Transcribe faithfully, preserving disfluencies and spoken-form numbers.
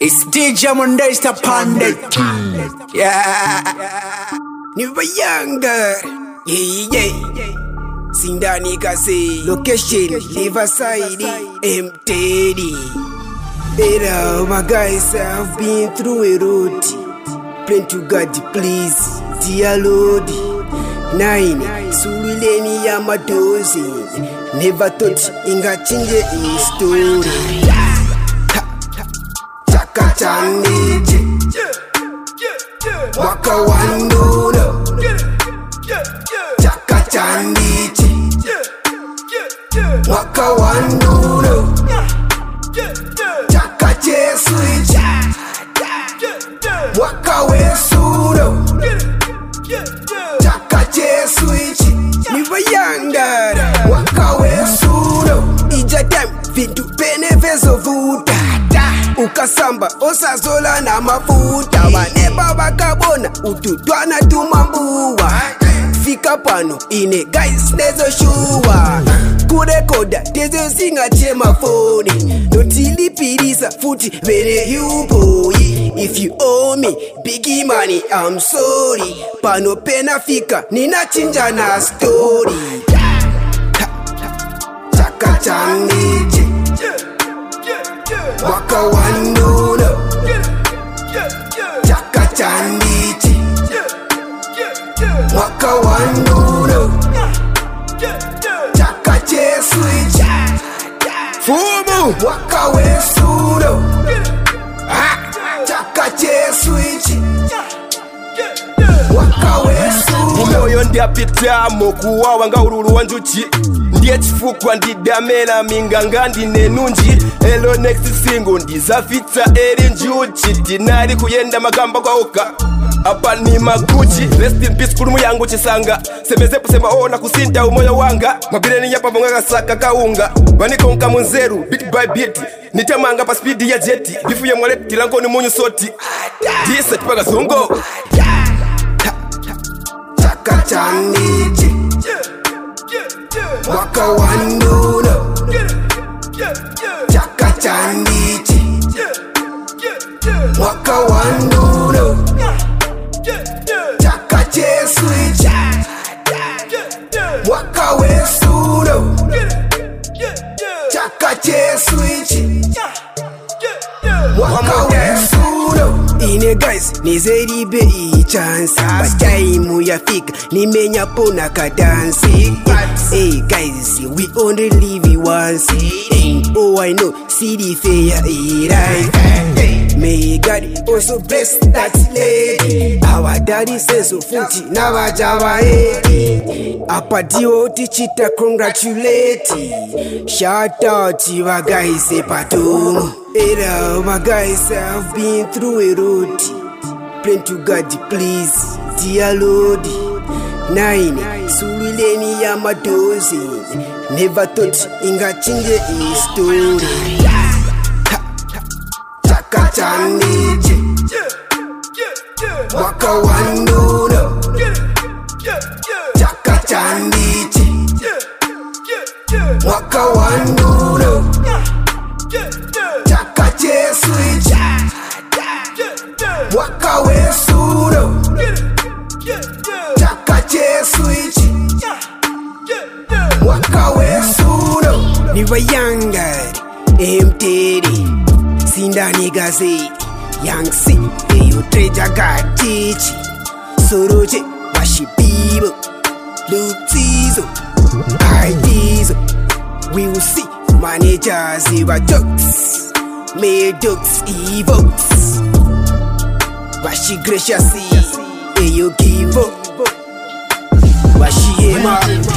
It's D J Monday, the Pandit. Yeah. Never younger. Yeah, yeah. Sindani Kasi. Location, Riverside. M T D. Era, my guys have been through a road. Pray to God, please. Dear Lord. Nine. Sululeni Yamadozi. Never thought inga change his story. Chakachanije Waka wanduno Chakachanije Waka wanduno Chakacheswije Waka wesuno Chakacheswije Niva yangara Waka wesuno Ija time vintu penevezo vuta Ukasamba osazola na mafuta Waneba wakabona ututwana tumambuwa Fika pano ine guys nezo shuwa Kurekoda tezo zinga chema phone Notilipirisa futi vere yupo. If you owe me biggie money I'm sorry Pano pena fika nina chinja na story Chaka chanije Waka wanduno Chaka chandichi Waka wanduno Chaka cheswichi Fumu Waka wesuno Chaka cheswichi Waka wesuno Umoyo ndiapitamo kuwawa nga ururu wanjuchi Ndiye chifukwa ndidamena minganga ndine nunji Hello next single ndizafitsa eri njuchi Tinari kuyenda magamba kwa oka Apa ni maguchi Rest in peace kulumu yangu chisanga Semezepu sema ona kusinta umoyo wanga Mabire ni yapa mwanga saka kaunga Wanikonka munzeru bit by bit Nitamanga pa speed ya jeti Bifu ya mwalepu tilango ni munyu soti Disa tipaga zungo Chaka chaniji Waka wanduno Chaka chandichi Waka wanduno Chaka cheswichi Waka wesuno Chaka cheswichi Waka wesuno Ine guys nizeribe iyi chance Batime yafika nimenya pona kadansi. Hey guys we only live once And oh I know see the fair right. May God also bless that lady. Our daddy says so futi na wajawa edi Apadio tichita congratulate. Shout out to you guys epatumu. Era my guys have been through a road. Pray to God please dear Lord. Nine Sululeni Yamadozi. Never thought inga change his story. Chakachanije Waka wanduno Chakachanije Waka wanduno Chaka cheswichi Waka wesuno Chaka cheswichi Waka wesuno Niva younger M T D Sindani Kasi Young C Eyo treja gatichi Soroje Washibibo Lutizo Idezo We will see Managers Eva jokes May jokes evokes Washi gracious Eyo give up Washi ema